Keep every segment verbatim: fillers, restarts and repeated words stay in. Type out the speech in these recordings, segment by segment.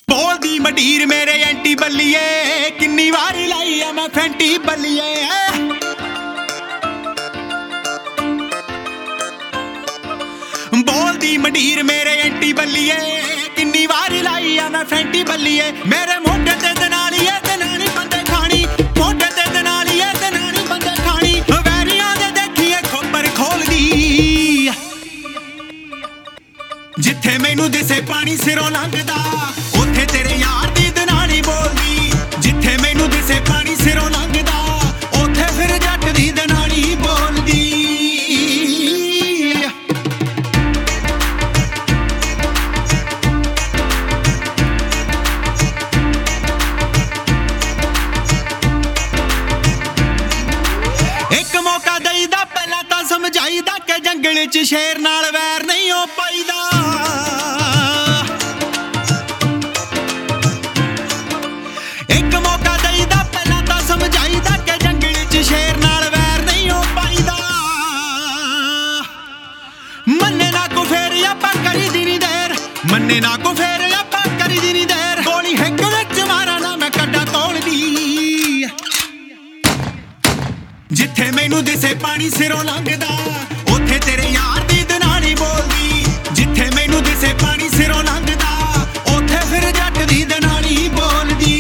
ਬੋਲਦੀ ਮੰਡੀਰ ਮੇਰੇ ਐਂਟੀ ਬੱਲੀਏ, ਕਿੰਨੀ ਵਾਰੀ ਲਾਈ ਆ ਮੈਂ ਫੈਂਟੀ ਬੱਲੀਏ। ਬੋਲਦੀ ਮੰਡੀਰ ਮੇਰੇ ਐਂਟੀ ਬੱਲੀਏ, ਕਿੰਨੀ ਵਾਰੀ ਲਾਈ ਆ ਮੈਂ ਫੈਂਟੀ ਬੱਲੀਏ। ਮੇਰੇ ਮੋਢੇ ਤੇ ਦਨਾਲੀਏ ਤੇ ਨਾਣੀ ਬੰਦੇ ਖਾਣੀ, ਮੋਢੇ ਤੇ ਦਨਾਲੀਏ ਤੇ ਨਾਣੀ ਬੰਦੇ ਖਾਣੀ। ਵੈਰੀਆਂ ਦੇ ਦੇਖੀਏ ਖੋਪਰ ਖੋਲਦੀ, ਜਿੱਥੇ ਮੈਨੂੰ ਦਿਸੇ ਪਾਣੀ ਸਿਰੋਂ ਲੰਘਦਾ ਉੱਥੇ ਤੇਰੇ ਯਾਰ ਦੀ ਦਨਾਣੀ ਬੋਲਦੀ। ਜਿੱਥੇ ਮੈਨੂੰ ਦਿਸੇ ਪਾਣੀ ਸਿਰੋਂ ਲੰਘਦਾ ਉੱਥੇ ਫਿਰ ਜੱਟ ਦੀ ਦਨਾਣੀ ਬੋਲਦੀ। ਇੱਕ ਮੌਕਾ ਦੇਈਦਾ ਪਹਿਲਾਂ ਤਾਂ ਸਮਝਾਈਦਾ ਕਿ ਜੰਗਲ 'ਚ ਸ਼ੇਰ ਨਾਲ ਵੈਰ ਨਹੀਂ ਹੋ ਪਾਈਦਾ। ਇੱਕ ਮੌਕਾ ਦੇਈਦਾ ਪਹਿਲਾਂ ਤਾਂ ਸਮਝਾਈਦਾ ਕਿ ਜੰਗਲ 'ਚ ਸ਼ੇਰ ਨਾਲ ਵੈਰ ਨਹੀਂ ਹੋ ਪਾਈਦਾ। ਮੰਨੇ ਨਾ ਕੋ ਫੇਰ ਆਪਾਂ ਕਰੀ ਦੀ ਨੀ ਦੇਰ, ਮੰਨੇ ਨਾ ਕੋ ਫੇਰ ਆਪਾਂ ਕਰੀ ਦੀ ਨੀ ਦੇਰ। ਗੋਲੀ ਹਿੱਕ ਵਿੱਚ ਮਾਰਾ ਨਾ ਮੈਂ ਕੱਢਾ ਤੋੜਦੀ, ਜਿੱਥੇ ਮੈਨੂੰ ਦਿਸੇ ਪਾਣੀ ਸਿਰੋਂ ਲੰਘਦਾ ਉੱਥੇ ਤੇਰੇ ਯਾਰ ਦੀ ਦਨਾਣੀ ਬੋਲਦੀ। ਜਿੱਥੇ ਮੈਨੂੰ ਦਿਸੇ ਪਾਣੀ ਸਿਰੋਂ ਲੰਘਦਾ ਉੱਥੇ ਫਿਰ ਜੱਟ ਦੀ ਦਨਾਣੀ ਬੋਲਦੀ।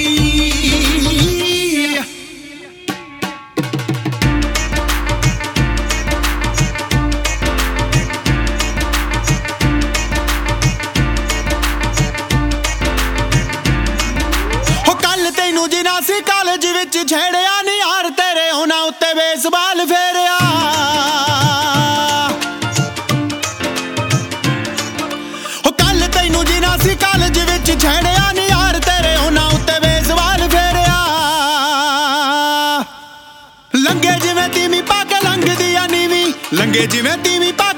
ਹੋ ਕੱਲ ਤੈਨੂੰ ਜਿਨਾ ਸੀ ਕਾਲਜ ਵਿੱਚ ਛੇੜਿਆ ਨੀ ਯਾਰ ਤੇਰੇ ਉਹਨਾਂ ਉੱਤੇ ਬੇਸਬਾਲ ਫੇਰਿਆ। ਹੋ ਕੱਲ ਤੈਨੂੰ ਜਿਨਾ ਸੀ ਕਾਲਜ ਵਿੱਚ ਛੇੜਿਆ ਨੀ ਯਾਰ ਤੇਰੇ ਉਹਨਾਂ ਉੱਤੇ ਬੇਸਬਾਲ ਫੇਰਿਆ। ਲੰਗੇ ਜਿਵੇਂ ਤੀਵੀਂ ਪਾ ਕੇ ਲੰਘਦੀ ਆ ਨੀਵੀਂ, ਲੰਗੇ ਜਿਵੇਂ ਤੀਵੀਂ ਪਾ